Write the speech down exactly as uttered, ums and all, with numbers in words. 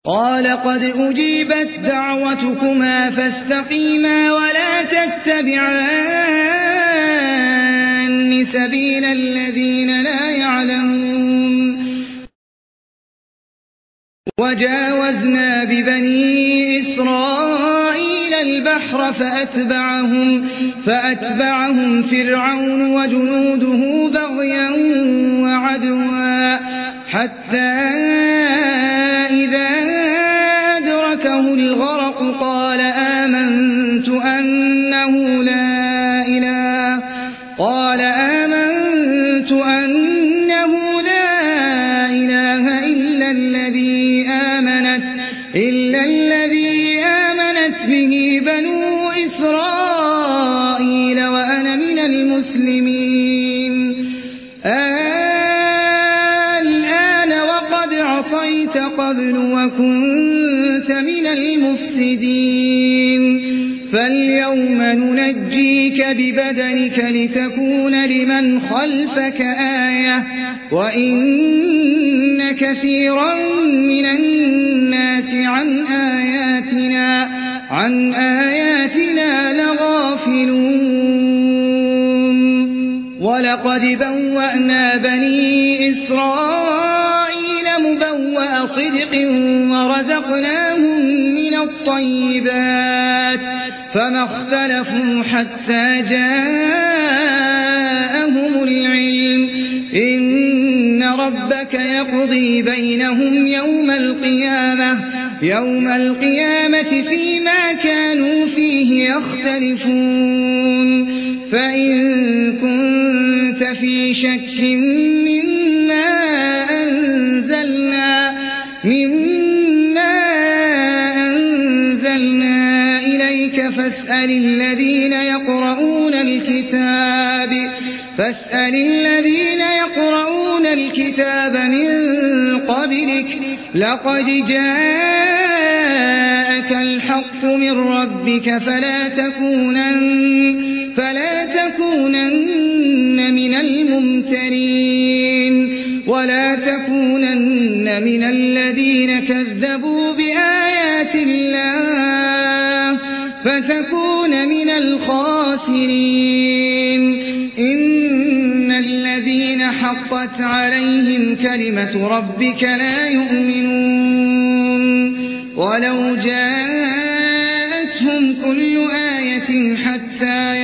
قال قد أجيبت دعوتكما فاستقيما ولا تتبعان سبيل الذين لا يعلمون. وجاوزنا ببني إسرائيل البحر فأتبعهم, فأتبعهم فرعون وجنوده بغيا وعدوا حتى إذا أدركه الغرق قال آمنت أنه لا إله قال آمنت أنه لا إله إلا الذي آمنت إلا الذي آمنت به بنو إسرائيل وأنا من المسلمين. الآن وقد عصيت قبل وكنت من المفسدين فاليوم ننجيك ببدنك لتكون لمن خلفك آية وإن كثيرا من الناس عن آياتنا عن آياتنا لغافلون. ولقد بوأنا بني إسرائيل مبوأ صدق ورزقناهم من الطيبات فما اختلفوا حتى جاءهم العلم إن ربك يقضي بينهم يوم القيامة يوم القيامة فيما كانوا فيه يختلفون. فإن كنت في شك مما أنزلنا مما أنزلنا إليك فاسأل الذين يقرؤون الكتاب فاسأل الذين يقرؤون الكتاب من قبلك لقد جاءك الحق من ربك فلا تكونن فلا تكونن من الممترين ولا تكونن من الذين كذبوا بآيات الله فتكون من الخاسرين. إن الذين حقت عليهم كلمة ربك لا يؤمنون ولو جاءتهم كل آية حتى